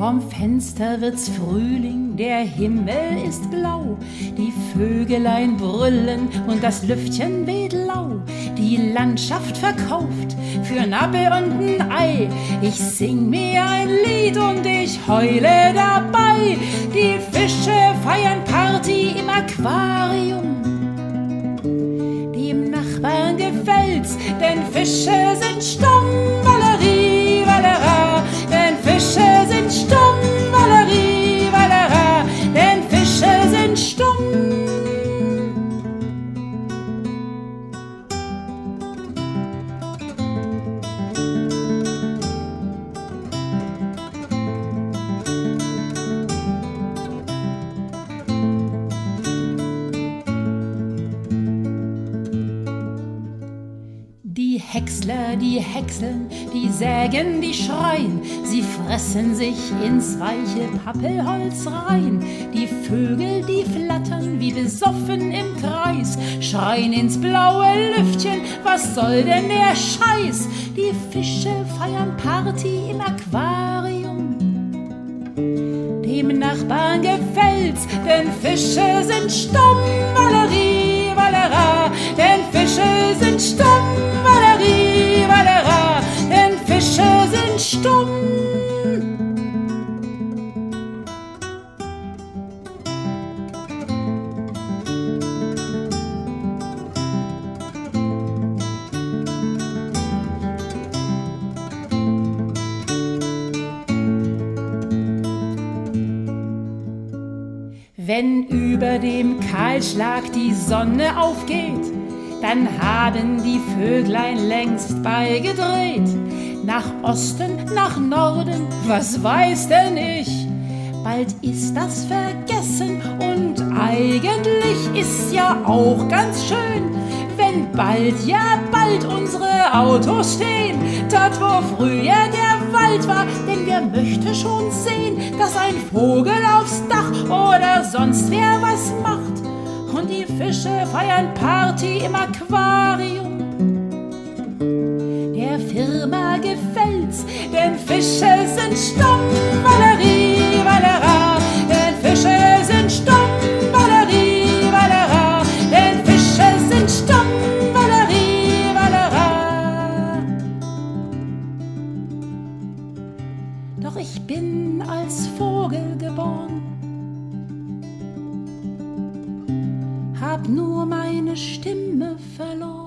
Vorm Fenster wird's Frühling, der Himmel ist blau, die Vögelein brüllen und das Lüftchen weht lau. Die Landschaft verkauft für 'n Appel und 'n Ei. Ich sing mir ein Lied und ich heule dabei. Die Fische feiern Party im Aquarium. Dem Nachbarn gefällt's, denn Fische sind stumm. Valerie, Valera, denn Fische sind stumm. Valerie, Valera, denn Fische sind stumm. Die Häcksler, die häckseln, die sägen, die schreien, sie fressen sich ins weiche Pappelholz rein. Die Vögel, die flattern wie besoffen im Kreis, schreien ins blaue Lüftchen, was soll denn der Scheiß? Die Fische feiern Party im Aquarium. Dem Nachbarn gefällt's, denn Fische sind stumm. Valerie, Valera, denn Fische sind stumm. Valerie, Valera, denn Fische sind stumm. Wenn über dem Kahlschlag die Sonne aufgeht, dann haben die Vöglein längst beigedreht. Nach Osten, nach Norden, was weiß denn ich? Bald ist das vergessen und eigentlich ist ja auch ganz schön, wenn bald, ja bald unsere Autos stehen, dort wo früher der Wald war, denn wer möchte schon sehen, dass ein Vogel aufs Dach oder sonst wer was macht. Und die Fische feiern Party im Aquarium. Der Firma gefällt's, denn Fische sind stumm. Valerie, Valera, denn Fische sind stumm. Valerie, Valera, denn Fische sind stumm. Valerie, Valera. Doch ich bin als Vogel geboren, hab nur meine Stimme verloren.